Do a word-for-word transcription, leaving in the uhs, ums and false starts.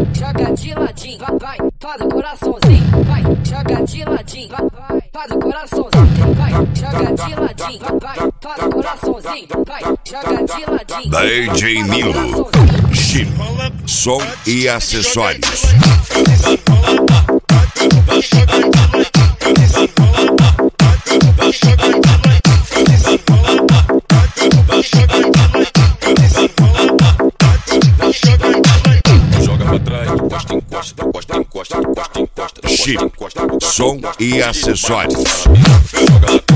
joga de ladinho, vai, vai, faz o coraçãozinho, vai, joga de ladinho, vai, vai, faz o coraçãozinho, vai, joga de ladinho, vai, vai, faz o coraçãozinho, vai, joga de ladinho. D J Nilo, chip, som e acessórios. Joga pra trás, encosta, encosta, encosta, encosta, encosta, encosta, Chip, som e acessórios. joga